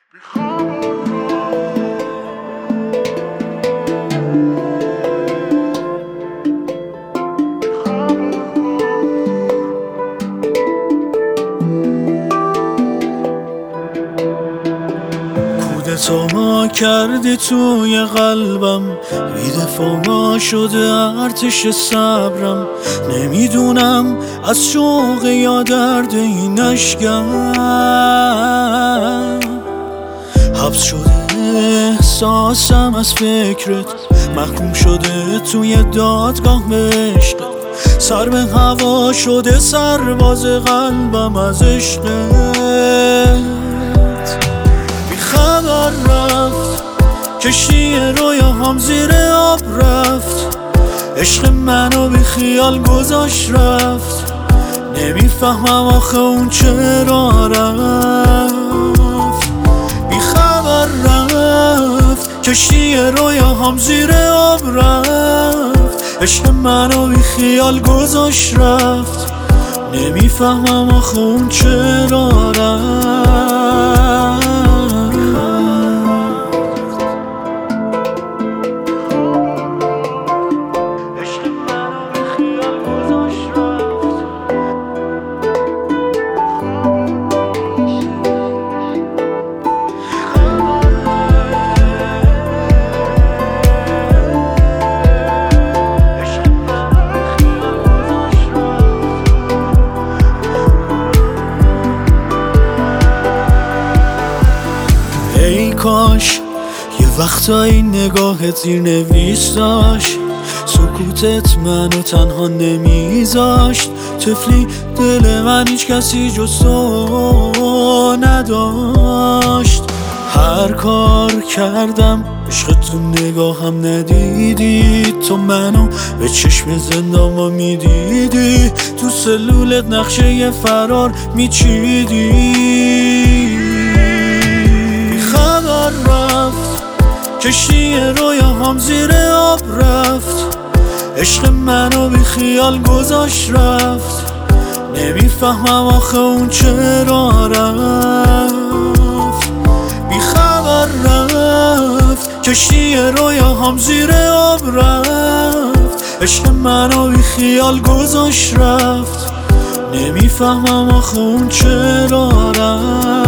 کودتا کردی توی قلبم، بی‌دفاع شده ارتش صبرم. نمیدونم از شوق یا درد این اشکم، حبس شده احساسم از فکرت، محکوم شده توی دادگاه عشقت. سر به هوا شده سرباز قلبم از عشقت. خبر رفت کشتی رویاهام زیر آب رفت، عشق منو بی خیال گذاشت رفت. نمیفهمم آخه اون چرا رفت. بی خبر رفت کشتی رویاهام زیر آب رفت، عشق منو بی خیال گذاشت رفت. نمیفهمم آخه اون چرا رفت. ای کاش یه وقتایی نگاهت زیر نویس داشت، سکوتت منو تنها نمیذاشت. طفلی دل من هیچ کسی جز تو نداشت. هر کار کردم عشق تو نگاهم ندیدی، تو منو به چشم زندان ما میدیدی، تو سلولت نقشه فرار میچیدی. کشتی رویاهام زیر آب رفت، عشق منو بی خیال گذاشت رفت. نمیفهمم آخه اون چرا رفت. بی خبر رفت کشتی رویاهام زیر آب رفت، عشق منو بی خیال گذاشت رفت. نمیفهمم آخه اون چرا رفت.